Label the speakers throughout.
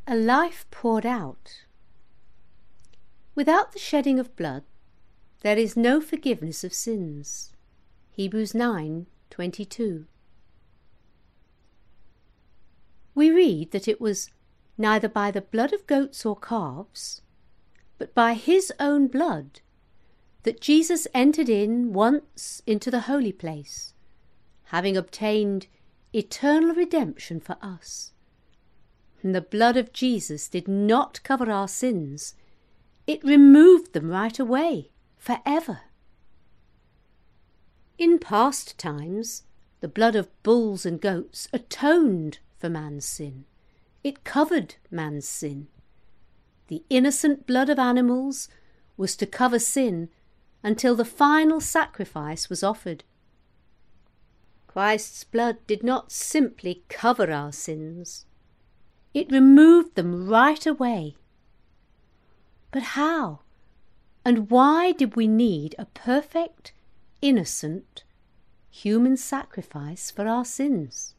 Speaker 1: A life poured out. Without the shedding of blood, there is no forgiveness of sins. Hebrews 9:22. We read that it was neither by the blood of goats or calves, but by his own blood, that Jesus entered in once into the holy place, having obtained eternal redemption for us. And the blood of Jesus did not cover our sins, it removed them right away, forever. In past times, the blood of bulls and goats atoned for man's sin. It covered man's sin. The innocent blood of animals was to cover sin until the final sacrifice was offered. Christ's blood did not simply cover our sins, it removed them right away. But how and why did we need a perfect, innocent, human sacrifice for our sins?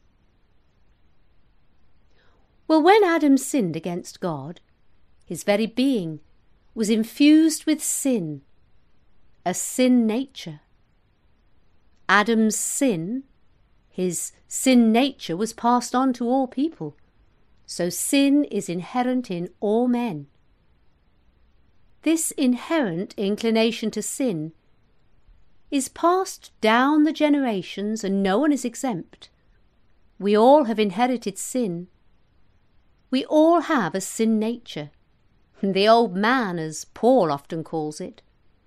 Speaker 1: Well, when Adam sinned against God, his very being was infused with sin, a sin nature. Adam's sin, his sin nature, was passed on to all people, so sin is inherent in all men. This inherent inclination to sin is passed down the generations, and no one is exempt. We all have inherited sin. We all have a sin nature, the old man, as Paul often calls it.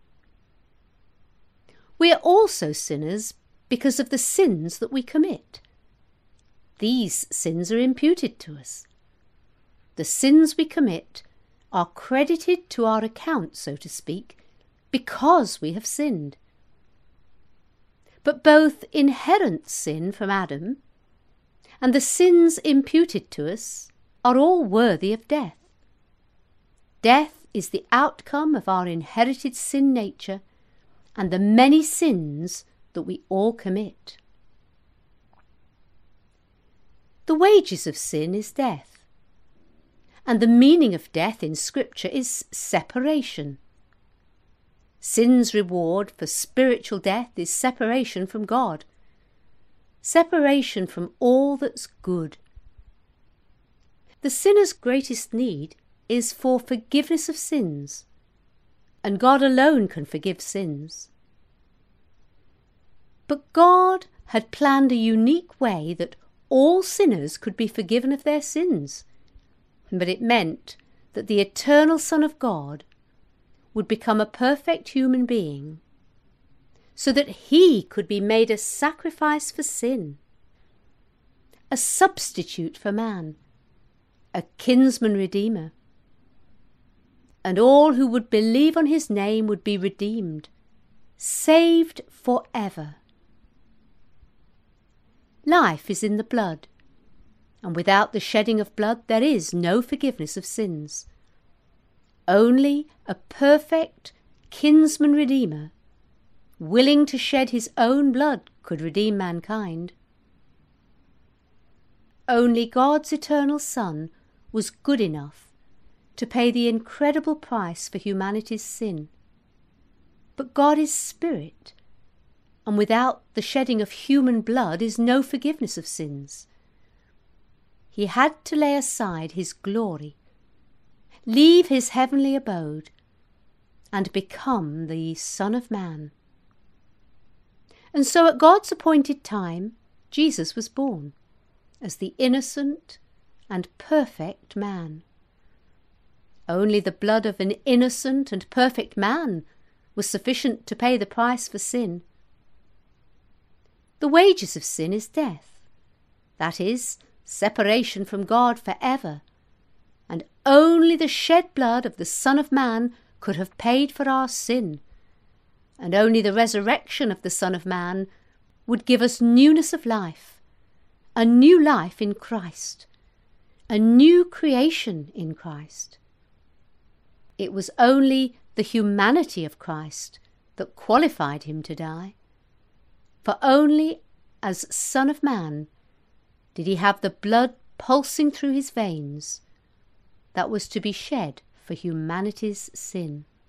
Speaker 1: We are also sinners because of the sins that we commit. These sins are imputed to us. The sins we commit are credited to our account, so to speak, because we have sinned. But both inherent sin from Adam and the sins imputed to us are all worthy of death. Death is the outcome of our inherited sin nature and the many sins that we all commit. The wages of sin is death, and the meaning of death in Scripture is separation. Sin's reward for spiritual death is separation from God, separation from all that's good. The sinner's greatest need is for forgiveness of sins, and God alone can forgive sins. But God had planned a unique way that all sinners could be forgiven of their sins, but it meant that the eternal Son of God would become a perfect human being, so that he could be made a sacrifice for sin, a substitute for man, a kinsman redeemer. And all who would believe on his name would be redeemed, saved forever. Life is in the blood, and without the shedding of blood there is no forgiveness of sins. Only a perfect kinsman redeemer, willing to shed his own blood, could redeem mankind. Only God's eternal Son was good enough to pay the incredible price for humanity's sin. But God is spirit, and without the shedding of human blood is no forgiveness of sins. He had to lay aside his glory, leave his heavenly abode, and become the Son of Man. And so at God's appointed time, Jesus was born as the innocent and perfect man. Only the blood of an innocent and perfect man was sufficient to pay the price for sin. The wages of sin is death, that is, separation from God forever, and only the shed blood of the Son of Man could have paid for our sin, and only the resurrection of the Son of Man would give us newness of life, a new life in Christ, a new creation in Christ. It was only the humanity of Christ that qualified him to die, for only as Son of Man did he have the blood pulsing through his veins, that was to be shed for humanity's sin.